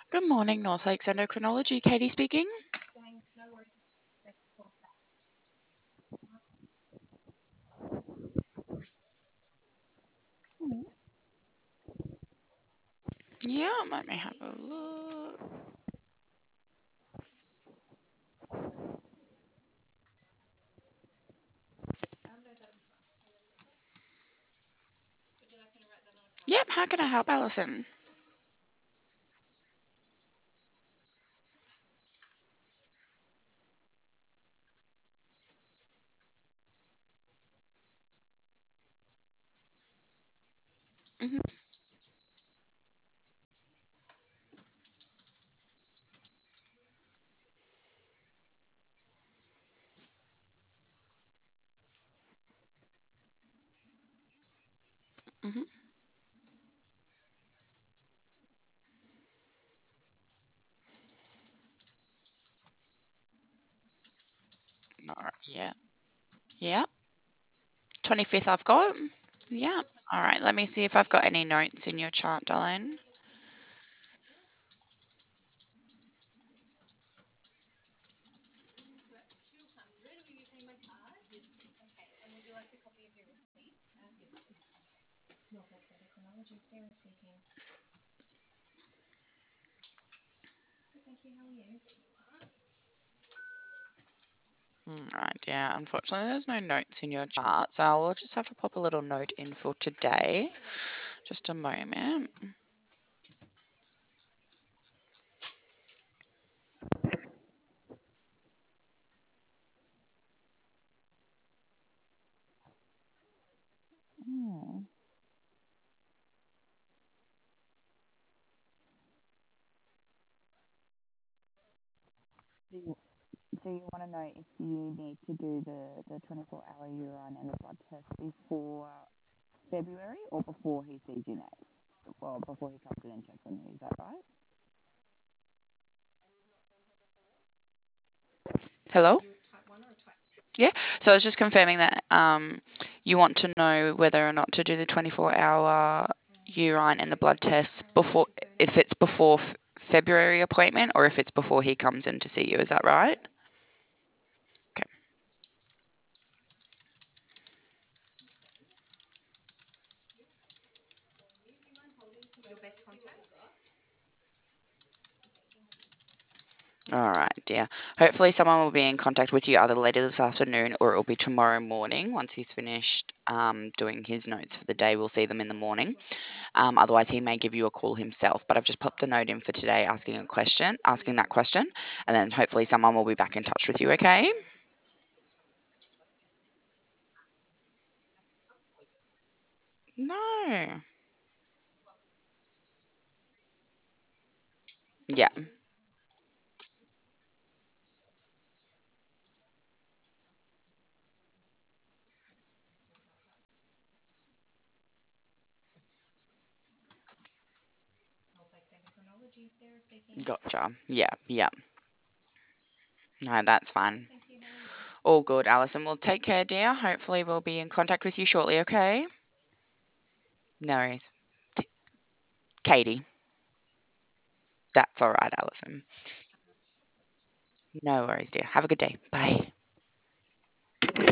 Good morning, North Lakes Endocrinology. Katie speaking. Yeah, let me have a look. Yep, how can I help, Alison? hmm hmm Alright, yeah. Yeah. 25th I've got. Yeah. All right, let me see if I've got any notes in your chart, darling. Right, yeah, unfortunately there's no notes in your chart, so I'll just have to pop a little note in for today. Just a moment. Hmm. So you want to know if you need to do the 24-hour urine and the blood test before February or before he sees you next? Well, before he comes in and checks on you, is that right? Hello? Yeah. So I was just confirming that you want to know whether or not to do the 24-hour urine and the blood test before, if it's before February appointment or if it's before he comes in to see you. Is that right? Okay. All right, dear. Hopefully, someone will be in contact with you either later this afternoon or it will be tomorrow morning once he's finished doing his notes for the day. We'll see them in the morning. Otherwise, he may give you a call himself. But I've just popped a note in for today asking that question, and then hopefully someone will be back in touch with you. Okay? No. Yeah. Gotcha. Yeah. Yeah. No, that's fine. All good, Alison. Well, take care, dear. Hopefully, we'll be in contact with you shortly. Okay? No worries. Katie. That's all right, Alison. No worries, dear. Have a good day. Bye.